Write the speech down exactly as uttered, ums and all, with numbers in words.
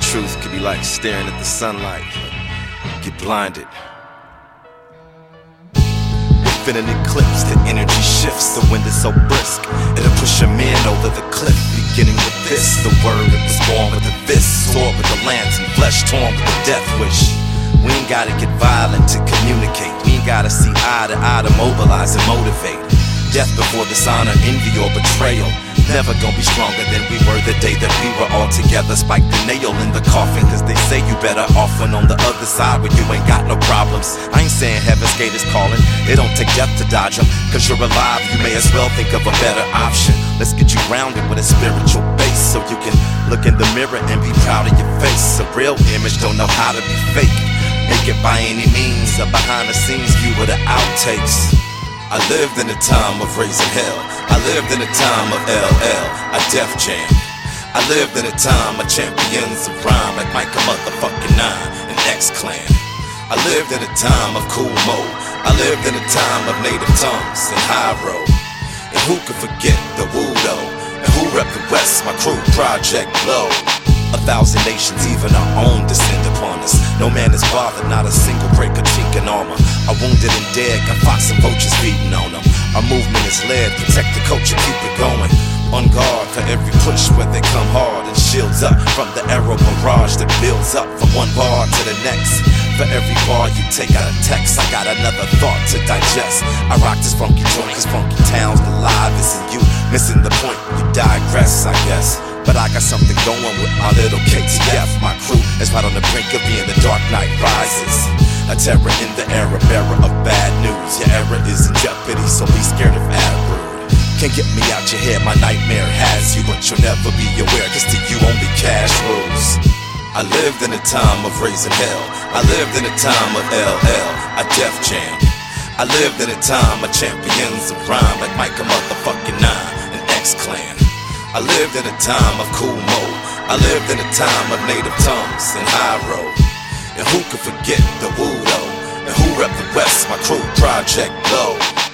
truth could be like staring at the sunlight. Get blinded. In an eclipse, the energy shifts, the wind is so brisk, it'll push a man over the cliff. Beginning with this, the word was born with a fist, sword with the lance and flesh torn with a death wish. We ain't gotta get violent to communicate, we ain't gotta see eye to eye to mobilize and motivate. Death before dishonor, envy or betrayal. Never gonna be stronger than we were the day that we were all together. Spike the nail in the coffin, cause they say you better off when on the other side where you ain't got no problems. I ain't saying Heaven's Gate is calling, it don't take death to dodge them. Cause you're alive, you may as well think of a better option. Let's get you grounded with a spiritual base, so you can look in the mirror and be proud of your face. A real image don't know how to be fake. Make it by any means, a behind the scenes view of the outtakes. I lived in a time of raising hell, I lived in a time of L L, a Def Jam. I lived in a time of champions of rhyme like Micah motherfucking Nine and X-Clan. I lived in a time of Cool Mo, I lived in a time of Native Tongues and High Road. And who could forget the Wudo, and who rep the West, my crew, Project Blow. A thousand nations, even our own, descend upon us. No man is bothered, not a single breaker, chink in armor. Our wounded and dead got fox and vultures feeding on them. Our movement is led, protect the culture, keep it going. On guard for every push where they come hard, and shields up from the arrow barrage that builds up from one bar to the next. For every bar you take out a text, I got another thought to digest. I rock this funky joint, cause funky towns alive. Isn't you missing the point? You digress, I guess. But I got something going with my little K T F. My crew is right on the brink of being the Dark Knight Rises. A terror in the era, bearer of bad news. Your era is in jeopardy, so be scared of ad rude. Can't get me out your head, my nightmare has you, but you'll never be aware, cause to you only cash rules. I lived in a time of raising hell, I lived in a time of L L, a Def Jam. I lived in a time of champions of rhyme like Micah motherfucking Nine and X-Clan. I lived in a time of Cool Mo, I lived in a time of Native Tongues and High Road. And who could forget the Wudo, and who rep the West, my crew, Project Blow.